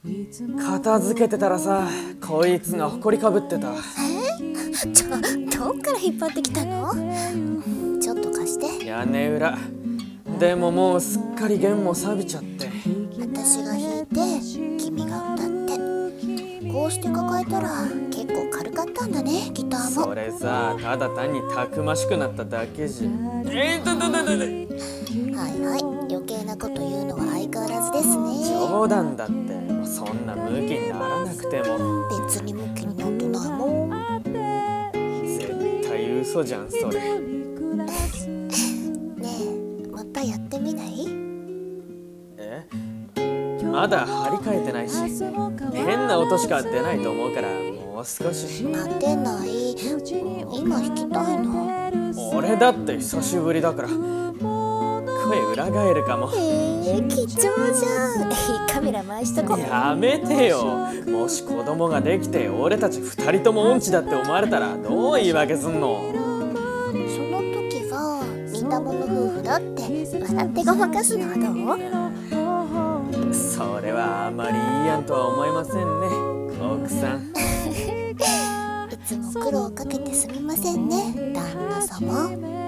片付けてたらさ、こいつがほこりかぶってた。 どっから引っ張ってきたの？ちょっと貸して。 屋根裏。でももうすっかり弦も錆びちゃって。 私が弾いて君が歌って、こうして抱えたら結構軽かったんだね、ギターも。 それさ、ただ単にたくましくなっただけじゃ。 はいはい、余計なこと言うのは相変わらずですね。 冗談だって。そんなムキにならなくても。 別にムキになってないもん。 絶対嘘じゃんそれ。 ねえ、またやってみない？ まだ張り替えてないし、変な音しか出ないと思うから、もう少し。 待てない。今弾きたいの。 俺だって久しぶりだから声裏返るかも。 貴重じゃん。カメラ回しとこう。 やめてよ。もし子供ができて俺たち2人とも音痴だって思われたらどう言い訳すんの？ その時は似た者夫婦だって笑ってごまかすのはどう？ それはあまりいいやんとは思いませんね、奥さん。 いつも苦労かけてすみませんね、旦那様。